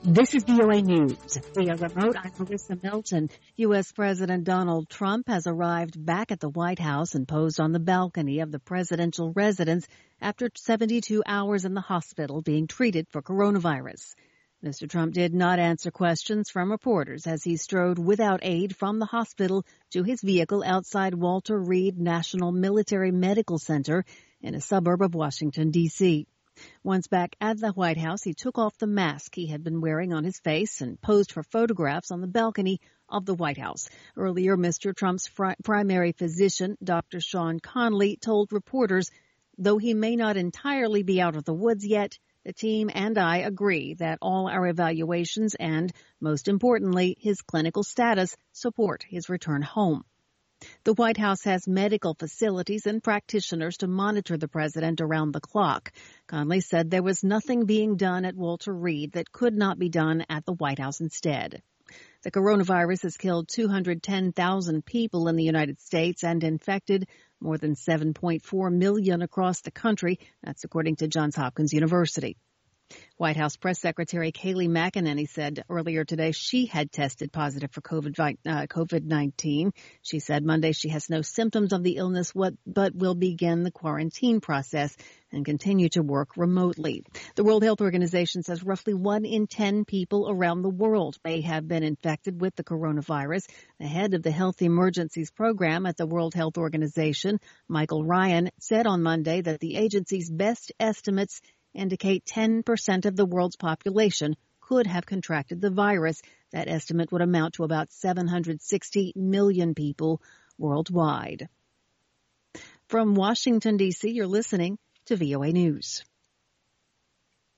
This is VOA News. Via remote, I'm Melissa Milton. U.S. President Donald Trump has arrived back at the White House and posed on the balcony of the presidential residence after 72 hours in the hospital being treated for coronavirus. Mr. Trump did not answer questions from reporters as he strode without aid from the hospital to his vehicle outside Walter Reed National Military Medical Center in a suburb of Washington, D.C. Once back at the White House, he took off the mask he had been wearing on his face and posed for photographs on the balcony of the White House. Earlier, Mr. Trump's primary physician, Dr. Sean Conley, told reporters, though he may not entirely be out of the woods yet, the team and I agree that all our evaluations and, most importantly, his clinical status support his return home. The White House has medical facilities and practitioners to monitor the president around the clock. Conley said there was nothing being done at Walter Reed that could not be done at the White House instead. The coronavirus has killed 210,000 people in the United States and infected more than 7.4 million across the country. That's according to Johns Hopkins University. White House Press Secretary Kayleigh McEnany said earlier today she had tested positive for COVID-19. She said Monday she has no symptoms of the illness but will begin the quarantine process and continue to work remotely. The World Health Organization says roughly 1 in 10 people around the world may have been infected with the coronavirus. The head of the Health Emergencies Program at the World Health Organization, Michael Ryan, said on Monday that the agency's best estimates indicate 10% of the world's population could have contracted the virus. That estimate would amount to about 760 million people worldwide. From Washington, D.C., you're listening to VOA News.